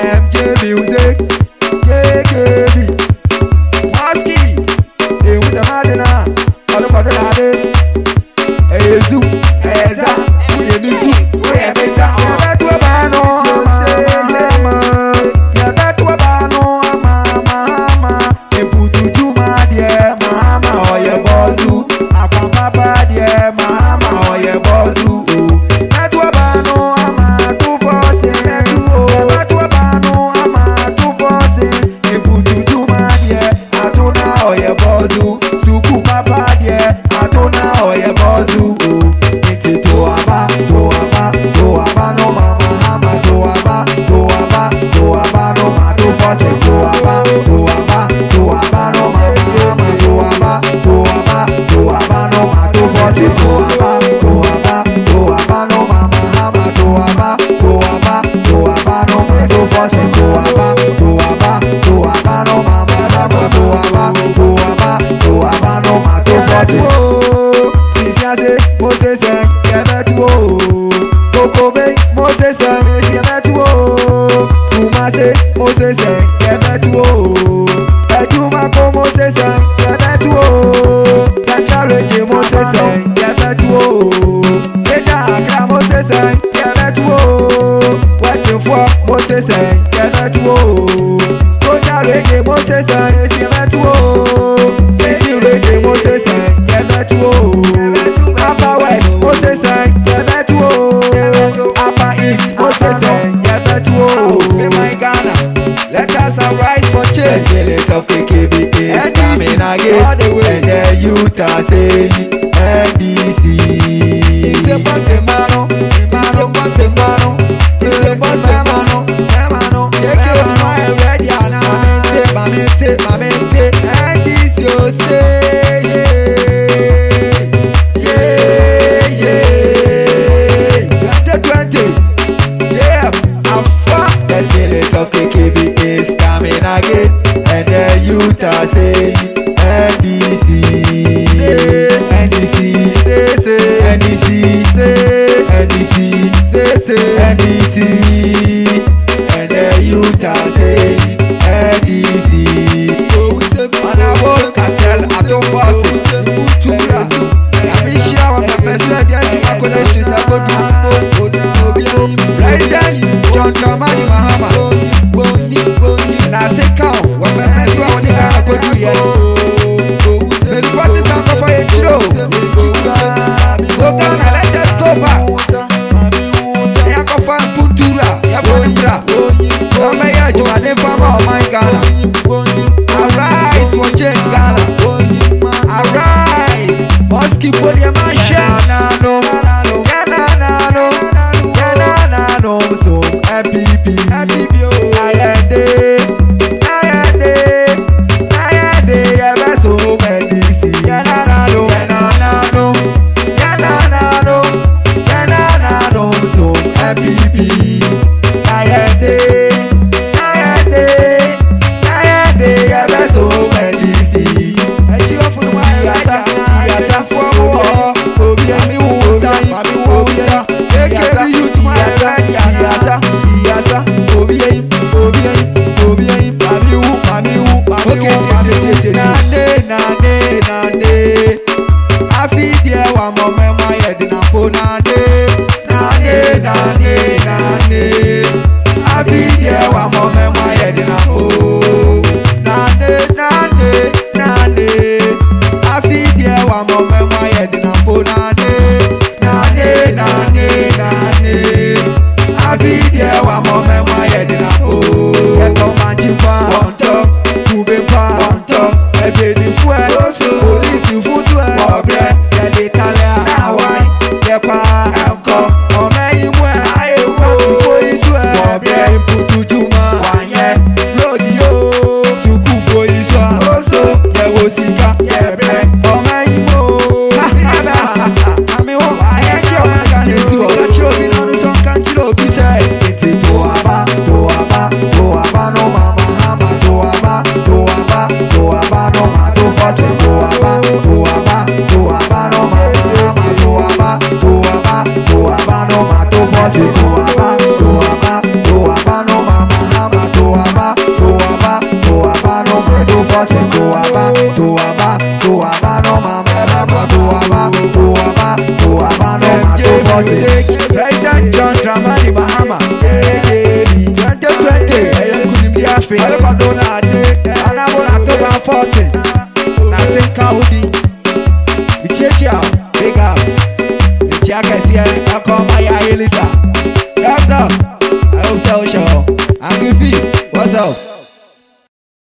MJ music, KKB, Maski, with the Madina, all the Madina, Ezu, Eza, we are Besa, to a bano, to a bano, mama, and put you to my dear mama or your bozu, a papa, dear mama or your bozu. Suku papa die atona oye bozu iti toaba no mama hama toaba no matu pose toaba no mama hama toaba no matu pose toaba no mama hama toaba no matu pose toaba no mama hama toaba no matu pose Isiase Moses Kebetuo Kokobe Moses Kebetuo Kumase Moses Kebetuo Ejumako Moses Kebetuo Sankareje Moses Kebetuo Keja Akra Moses Kebetuo Wesinfo Moses Kebetuo Kojareje Moses Kebetuo Kejireje Moses Kebetuo Upper West Moses Kebetuo Upper East Moses Kebetuo my Ghana, let us arise for change. The spirit of KKB is coming again, and the youth are saying NDC. It's a boss mano, it's a boss mano. Take your mind ready, Mamente, NDC, you say, yeah. 2020, yeah, I'm fast. The spirit of KKB is coming again, and the youth are saying NDC, and the youth are saying NDC. And I won't castle, I don't pass it. I'm sure I'm the best I could actually right then, John Kamani Mahama. And I say, count, when my hands were on I could do yet. The process of a hero. Go down and let us go back. Yakofa Puntura, Yakofa. Somebody, you are the farmer of my Ghana. Arise for change, Ghana. Arise. Moski for your man, no, so happy, I had ever so many. So happy, I had ever so many. And you open my eyes for more. Nane, I feed you one more my head in a phone. Nane, I feed you one more my head in a phone. Nane, I feed you one more my head in a phone. Nane, I feed you one more my head in a phone. Get on my jipa, on top, to be far on top. Every fuel, police you foot well, bread, the Italia, Hawaii, the pa, and come, or many where I will police well, bread, put to Juma, one year, Rodio, Suku police also, there was Sika, yeah, bread, or many more. I mean, I ain't your man, it's to catch you on some country, it's a Toaba, forces. President John Dramani Mahama. 2020. Afi. Alekwadona ade. Anabona October 14. Na Senka Hudi. Ichechia. Big ups. Ichaka siya. Akoma ya elita. What's up? I hope so. I'm Giffy. What's up?